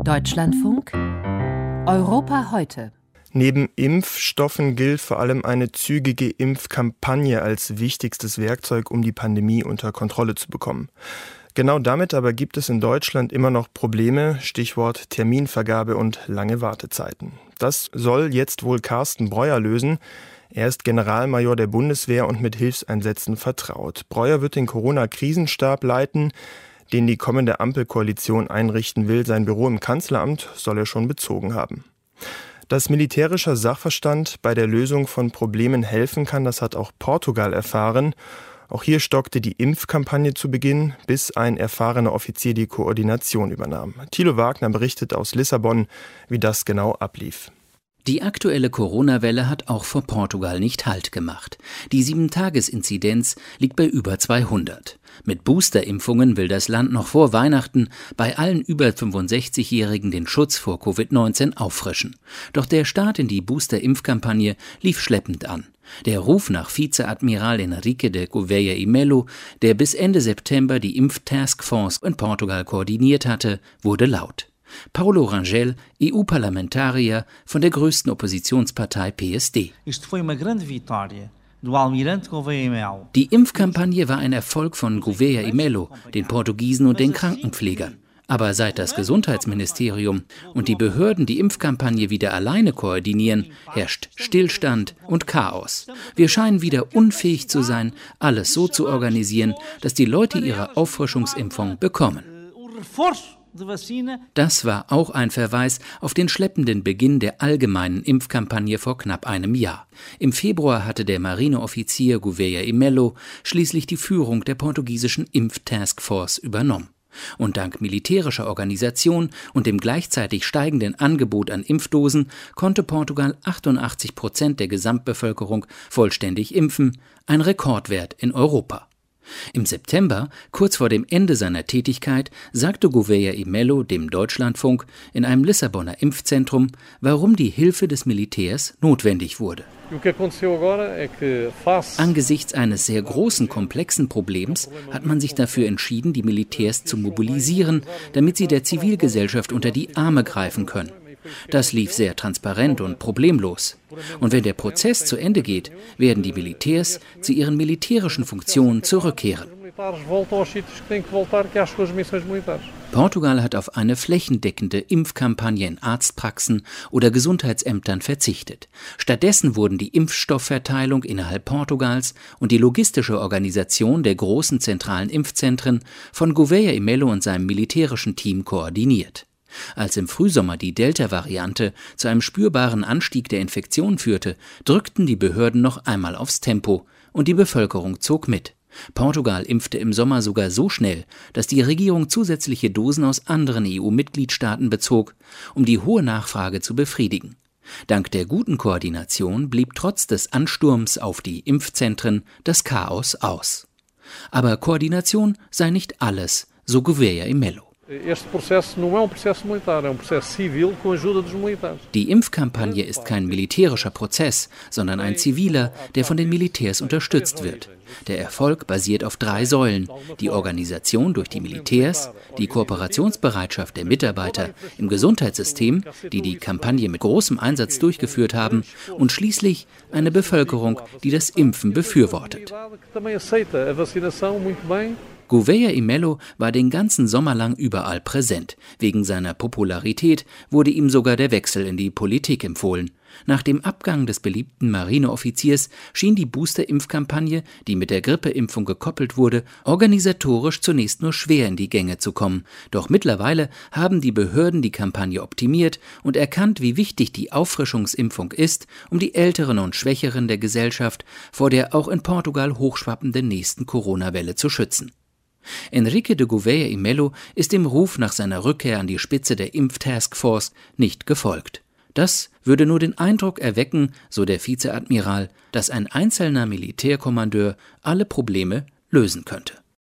Deutschlandfunk Europa heute. Neben Impfstoffen gilt vor allem eine zügige Impfkampagne als wichtigstes Werkzeug, um die Pandemie unter Kontrolle zu bekommen. Genau damit aber gibt es in Deutschland immer noch Probleme, Stichwort Terminvergabe und lange Wartezeiten. Das soll jetzt wohl Carsten Breuer lösen. Er ist Generalmajor der Bundeswehr und mit Hilfseinsätzen vertraut. Breuer wird den Corona-Krisenstab leiten, den die kommende Ampelkoalition einrichten will. Sein Büro im Kanzleramt soll er schon bezogen haben. Dass militärischer Sachverstand bei der Lösung von Problemen helfen kann, das hat auch Portugal erfahren. Auch hier stockte die Impfkampagne zu Beginn, bis ein erfahrener Offizier die Koordination übernahm. Thilo Wagner berichtet aus Lissabon, wie das genau ablief. Die aktuelle Corona-Welle hat auch vor Portugal nicht Halt gemacht. Die 7-Tages-Inzidenz liegt bei über 200. Mit Boosterimpfungen will das Land noch vor Weihnachten bei allen über 65-Jährigen den Schutz vor Covid-19 auffrischen. Doch der Start in die Booster-Impfkampagne lief schleppend an. Der Ruf nach Vizeadmiral Henrique de Gouveia e Melo, der bis Ende September die Impf-Taskforce in Portugal koordiniert hatte, wurde laut. Paulo Rangel, EU-Parlamentarier von der größten Oppositionspartei PSD. Die Impfkampagne war ein Erfolg von Gouveia e Melo, den Portugiesen und den Krankenpflegern. Aber seit das Gesundheitsministerium und die Behörden die Impfkampagne wieder alleine koordinieren, herrscht Stillstand und Chaos. Wir scheinen wieder unfähig zu sein, alles so zu organisieren, dass die Leute ihre Auffrischungsimpfung bekommen. Das war auch ein Verweis auf den schleppenden Beginn der allgemeinen Impfkampagne vor knapp einem Jahr. Im Februar hatte der Marineoffizier Gouveia e Melo schließlich die Führung der portugiesischen Impf-Taskforce übernommen. Und dank militärischer Organisation und dem gleichzeitig steigenden Angebot an Impfdosen konnte Portugal 88% der Gesamtbevölkerung vollständig impfen, ein Rekordwert in Europa. Im September, kurz vor dem Ende seiner Tätigkeit, sagte Gouveia e Melo dem Deutschlandfunk in einem Lissabonner Impfzentrum, warum die Hilfe des Militärs notwendig wurde. Angesichts eines sehr großen, komplexen Problems hat man sich dafür entschieden, die Militärs zu mobilisieren, damit sie der Zivilgesellschaft unter die Arme greifen können. Das lief sehr transparent und problemlos. Und wenn der Prozess zu Ende geht, werden die Militärs zu ihren militärischen Funktionen zurückkehren. Portugal hat auf eine flächendeckende Impfkampagne in Arztpraxen oder Gesundheitsämtern verzichtet. Stattdessen wurden die Impfstoffverteilung innerhalb Portugals und die logistische Organisation der großen zentralen Impfzentren von Gouveia e Melo und seinem militärischen Team koordiniert. Als im Frühsommer die Delta-Variante zu einem spürbaren Anstieg der Infektion führte, drückten die Behörden noch einmal aufs Tempo und die Bevölkerung zog mit. Portugal impfte im Sommer sogar so schnell, dass die Regierung zusätzliche Dosen aus anderen EU-Mitgliedstaaten bezog, um die hohe Nachfrage zu befriedigen. Dank der guten Koordination blieb trotz des Ansturms auf die Impfzentren das Chaos aus. Aber Koordination sei nicht alles, so Gouveia e Melo. Die Impfkampagne ist kein militärischer Prozess, sondern ein ziviler, der von den Militärs unterstützt wird. Der Erfolg basiert auf 3 Säulen: die Organisation durch die Militärs, die Kooperationsbereitschaft der Mitarbeiter im Gesundheitssystem, die die Kampagne mit großem Einsatz durchgeführt haben, und schließlich eine Bevölkerung, die das Impfen befürwortet. Gouveia e Melo war den ganzen Sommer lang überall präsent. Wegen seiner Popularität wurde ihm sogar der Wechsel in die Politik empfohlen. Nach dem Abgang des beliebten Marineoffiziers schien die Booster-Impfkampagne, die mit der Grippeimpfung gekoppelt wurde, organisatorisch zunächst nur schwer in die Gänge zu kommen. Doch mittlerweile haben die Behörden die Kampagne optimiert und erkannt, wie wichtig die Auffrischungsimpfung ist, um die Älteren und Schwächeren der Gesellschaft vor der auch in Portugal hochschwappenden nächsten Corona-Welle zu schützen. Henrique de Gouveia e Melo ist dem Ruf nach seiner Rückkehr an die Spitze der Impf-Taskforce nicht gefolgt. Das würde nur den Eindruck erwecken, so der Vizeadmiral, dass ein einzelner Militärkommandeur alle Probleme lösen könnte.